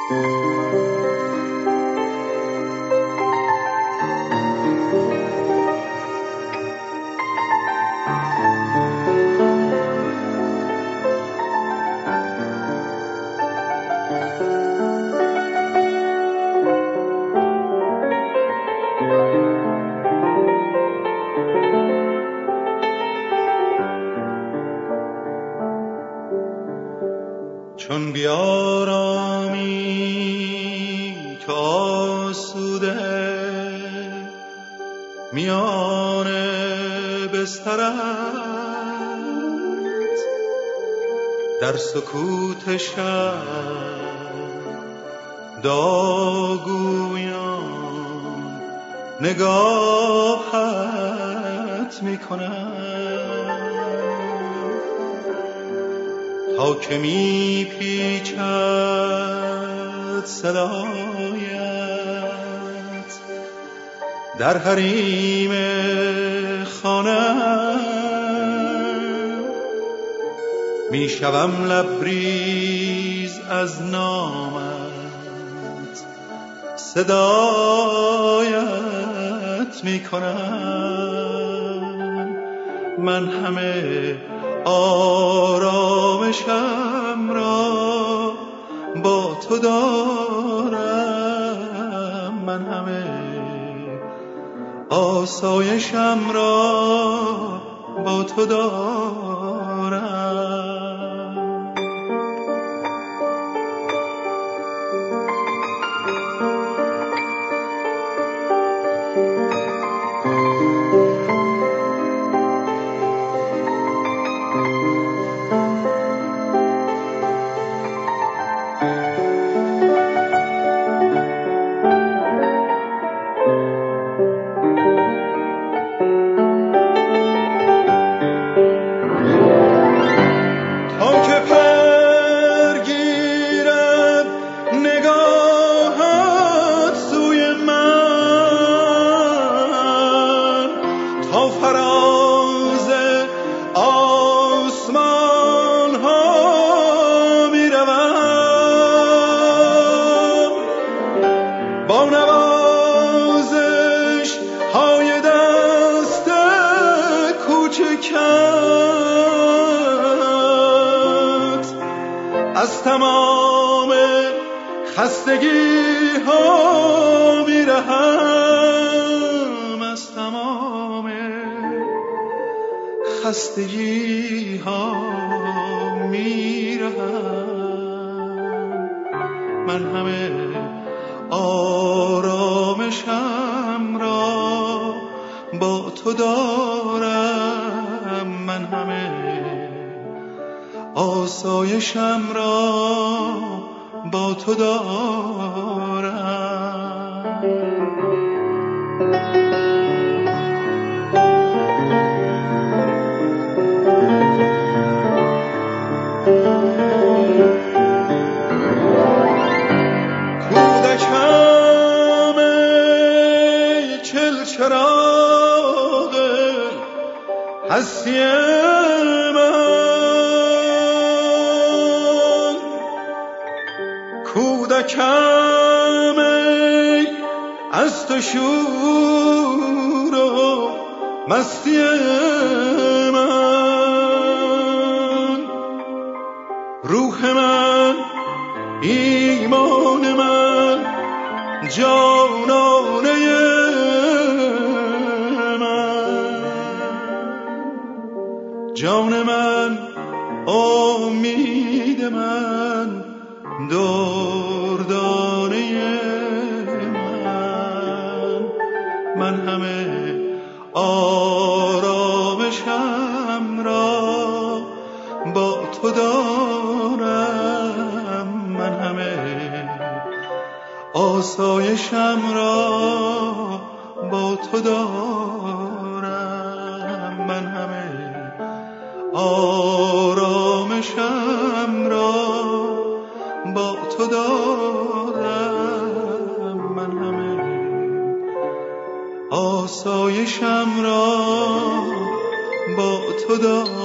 چون بیارامی که آسوده میان بسترت در سکوت شب داغگویان نگاهت میکنم تا که میپیچد صدایت در حریم خانه‌ام میشوم لبریز از نامت صدایت میکنم من همه آرامشم را با تو دارم من همه آسایشم را با تو دارم از تمام خستگی ها میرهم از تمام خستگی ها میرهم من همه آرامشم را با تو دارم من همه آسایشم را با تو دارم کودکم ای چلچراغ هستی کودکم ای از تو شور و مستی من روح من ایمان من جانانه من جان من امید من دردانه من همه آرامشم را با تو دارم من همه آسایشم را با تو دارم من همه آرامشم را با تو دارم من همه آسایشم را با تو دارم